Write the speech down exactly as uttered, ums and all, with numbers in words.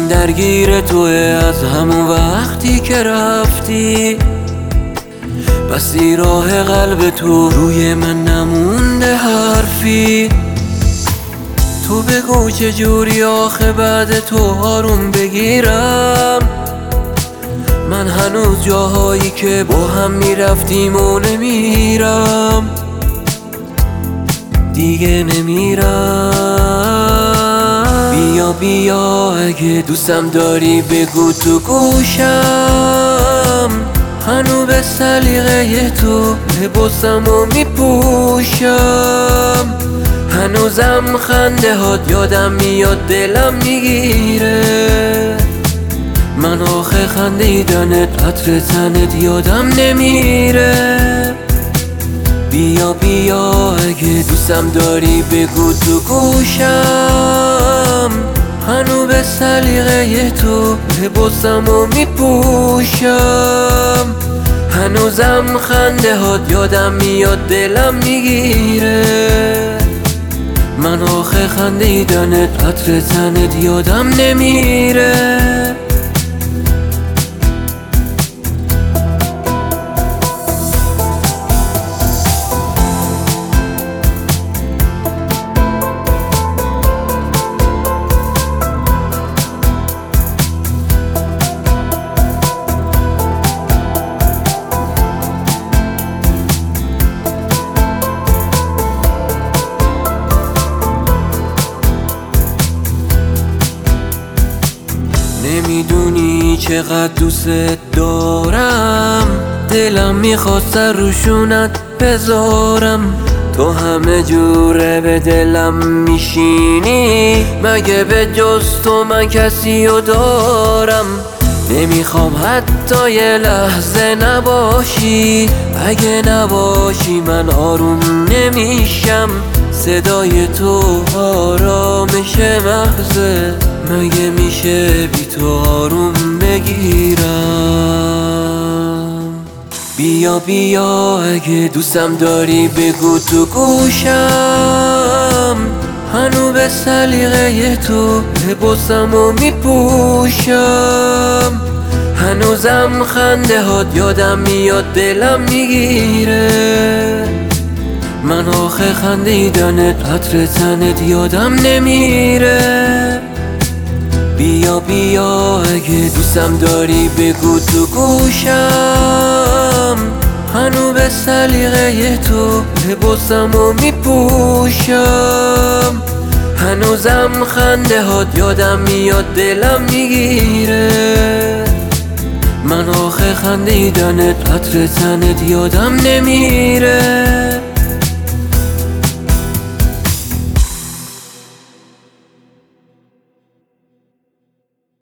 من درگیر توه از همون وقتی که رفتی، بسی راه قلب تو روی من نمونده حرفی. تو بگو چجوری آخه بعد تو آروم بگیرم، من هنوز جاهایی که با هم میرفتیم و نمیرم، دیگه نمیرم. بیا بیا اگه دوستم داری بگو تو گوشم، هنو به سلیقه تو لباسم و میپوشم، هنوزم خنده هات یادم میاد دلم میگیره، من آخه خندیدنت عطر تنت یادم نمیره. بیا بیا اگه دوستم داری بگو تو گوشم، هنو به سلیقه تو لباسم و میپوشم، هنوزم خنده هات یادم میاد دلم میگیره، من آخه خندیدنت عطر تنت یادم نمیره. نمیدونی چقدر دوست دارم، دلم میخواست سر روشونت بذارم، تو همه جوره به دلم میشینی، مگه به جز تو من کسی رو دارم؟ نمیخوام حتی یه لحظه نباشی، اگه نباشی من آروم نمیشم، صدای تو آرامش مغزه، مگه میشه بی تو آروم بگیرم؟ بیا بیا اگه دوستم داری بگو تو گوشم، هنو به سلیقه تو لباسم و میپوشم، هنوزم خنده هات یادم میاد دلم میگیره، من آخه خندیدنت عطر تنت یادم نمیره. بیا بیا اگه دوستم داری بگو تو گوشم، هنو به سلیقه تو لباسم و میپوشم، هنوزم خنده هات یادم میاد دلم میگیره، من آخه خندیدنت عطر تنت یادم نمیره.